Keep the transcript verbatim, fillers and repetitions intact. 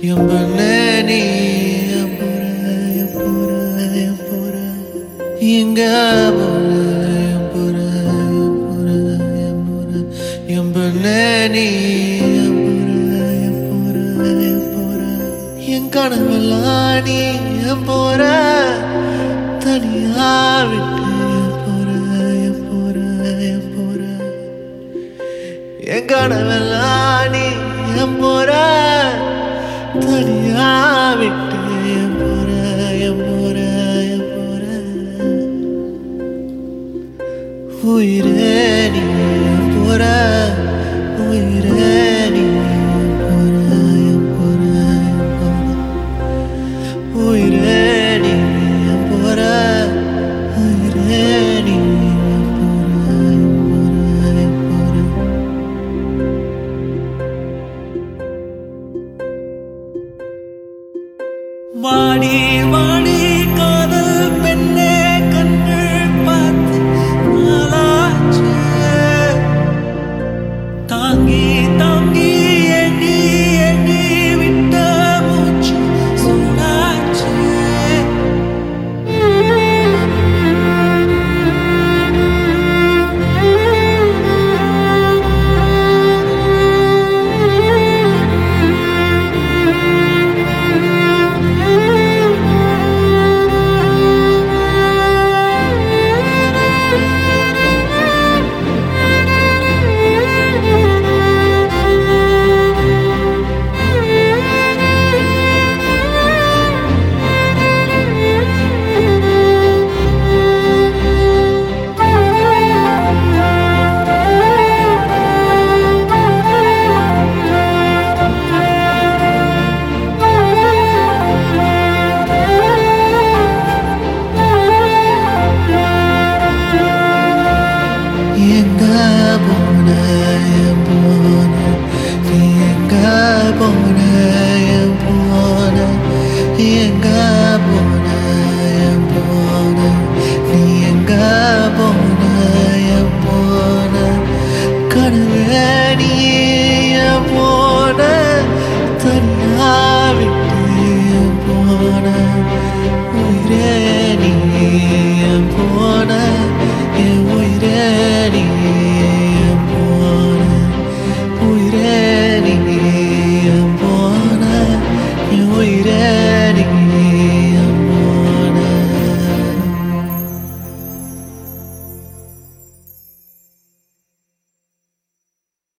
எம்பனே நீ எம்புற எம்புற எம்புற எங்க போற எம்புற எம்புற எம்புற எம்பனே நீ எம்புற எம்புற எம்புற என் கனவெல்லாம் நீ எம்புற தனியா விட்டு எம்புற எம்புற எம்புற என் கனவெல்லாம் நீ எம்புற தனியா விட்டு எம்புற எம்புற எம்புற உயிரே நீ எம்புற உயிரே நீ எம்புற எம்புற எம்புற உயிரே நீ எம்புற உயிரே நீ எம்புற எம்புற எம்புற வாடி வாடி காதல் பெண்ணே கண்கள் பார்த்து நாளாச்சு தாங்கி தாங்கி எண்ணி எண்ணி விட்ட மூச்சு சூடாச்சு எங்க போன என் போன நீ எங்க போன என் போன எங்க போன என் போன நீ எங்க போன என் போன கனவே நீ என் போன தனியா விட்டு என் போன உயிரே நீ என் போன